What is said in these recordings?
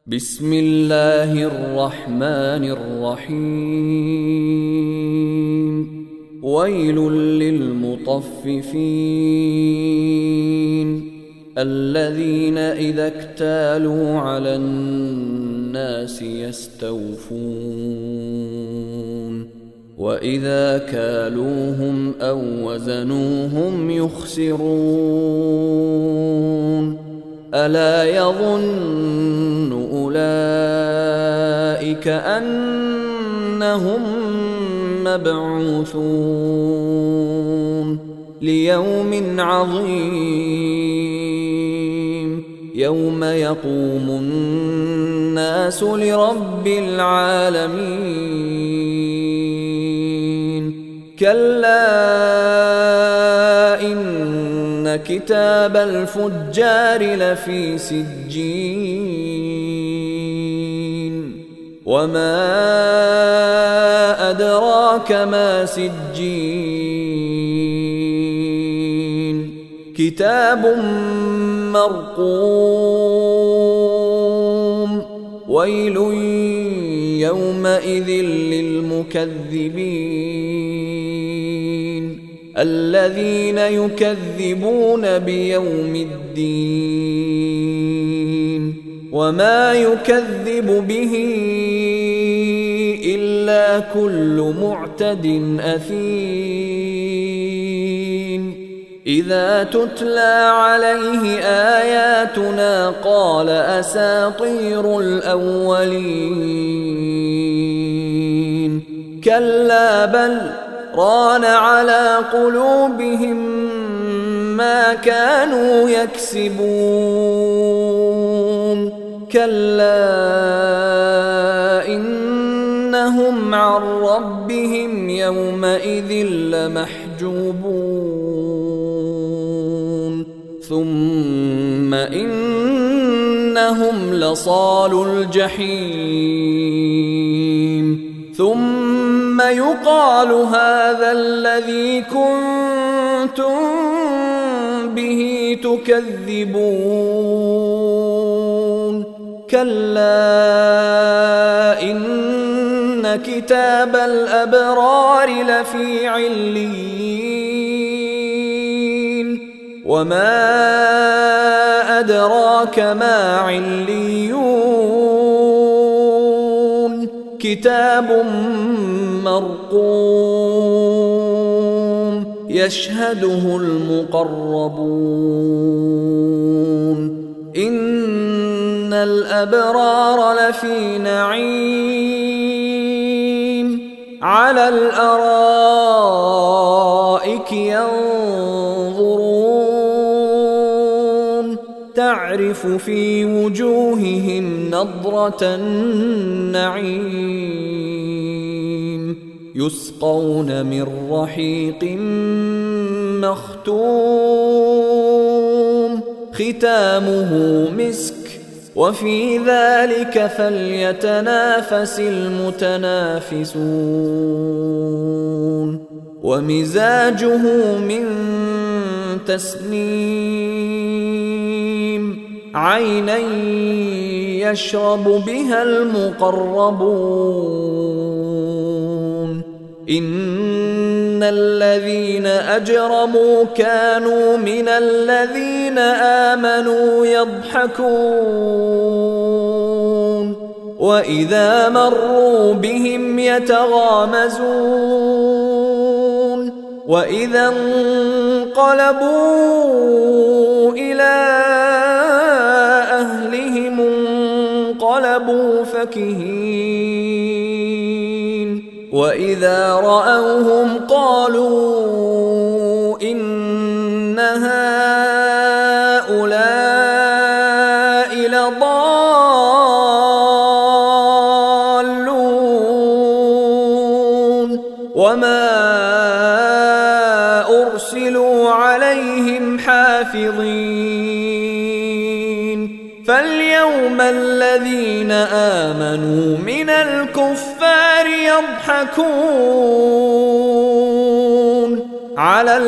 بسم الله الرحمن الرحيم. ويل للمطففين الذين إذا اكتالوا على الناس يستوفون وإذا كالوهم أو وزنوهم يخسرون. ألا يظن أولئك أنهم مبعوثون ليوم عظيم يوم يقوم الناس لرب العالمين. كلا إن كتاب الفجار لفي سجين وما أدراك ما سجين كتاب مرقوم. ويل يومئذ للمكذبين الذين يكذبون بيوم الدين وما يكذب به إلا كل معتد أثيم. إذا تتلى عليه آياتنا قال أساطير الأولين. كلا بل ران على قلوبهم ما كانوا يكسبون. كلا إنهم عن ربهم يومئذ لمحجوبون. ثم إنهم لصالو الجحيم. ثم يقال هذا الذي كنتم به تكذبون. كلا إن كتاب الأبرار لفي عليين وما أدراك ما عليون. كتاب مرقوم يشهده المقربون. إن الأبرار لفي نعيم على الأرائك ينظرون تعرف في وجوههم نضرة النعيم. يسقون من رحيق مختوم ختامه مسك وفي ذلك فليتنافس المتنافسون. ومزاجه من تسنيم عينا يشرب بها المقربون. إن الذين أجرموا كانوا من الذين آمنوا يضحكون وإذا مروا بهم يتغامزون وإذا انقلبوا إلى أهلهم انقلبوا فكهين وإذا رأوهم قالوا إن هؤلاء لضالون وما أرسلوا عليهم حافظين. فاليوم الذين آمنوا من الكفار يضحكون على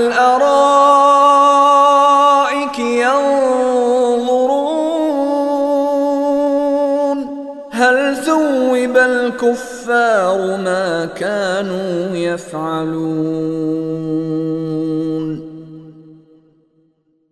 الأرائك ينظرون هل ثوب الكفار ما كانوا يفعلون